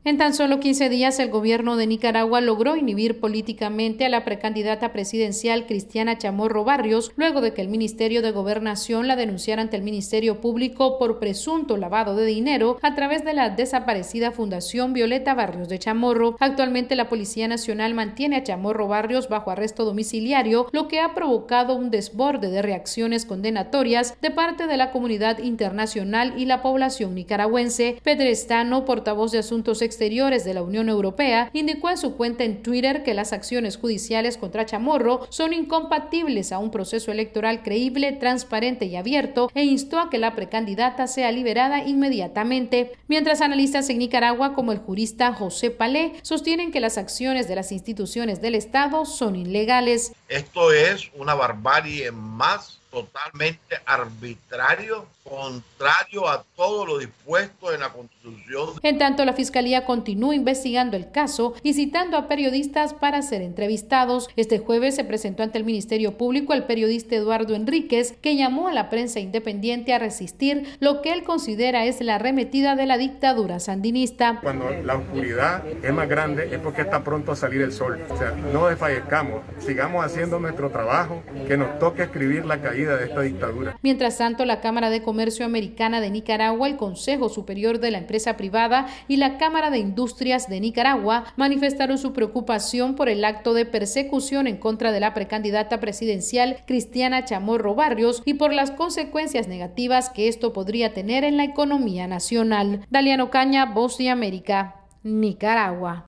En tan solo 15 días, el gobierno de Nicaragua logró inhibir políticamente a la precandidata presidencial Cristiana Chamorro Barrios, luego de que el Ministerio de Gobernación la denunciara ante el Ministerio Público por presunto lavado de dinero a través de la desaparecida Fundación Violeta Barrios de Chamorro. Actualmente, la Policía Nacional mantiene a Chamorro Barrios bajo arresto domiciliario, lo que ha provocado un desborde de reacciones condenatorias de parte de la comunidad internacional y la población nicaragüense. Pedrestano, portavoz de Asuntos Exteriores de la Unión Europea, indicó en su cuenta en Twitter que las acciones judiciales contra Chamorro son incompatibles a un proceso electoral creíble, transparente y abierto, e instó a que la precandidata sea liberada inmediatamente. Mientras analistas en Nicaragua, como el jurista José Palé, sostienen que las acciones de las instituciones del Estado son ilegales. Esto es una barbarie más, totalmente arbitrario, contrario a todo lo dispuesto en la Constitución. En tanto, la Fiscalía continúa investigando el caso y citando a periodistas para ser entrevistados. Este jueves se presentó ante el Ministerio Público el periodista Eduardo Enríquez, que llamó a la prensa independiente a resistir lo que él considera es la arremetida de la dictadura sandinista. Cuando la oscuridad es más grande es porque está pronto a salir el sol. O sea, no desfallezcamos, sigamos haciendo nuestro trabajo, que nos toque escribir la caída de esta dictadura. Mientras tanto, la Cámara de Comercio Americana de Nicaragua, el Consejo Superior de la Empresa Privada y la Cámara de Industrias de Nicaragua manifestaron su preocupación por el acto de persecución en contra de la precandidata presidencial Cristiana Chamorro Barrios y por las consecuencias negativas que esto podría tener en la economía nacional. Daliano Caña, Voz de América, Nicaragua.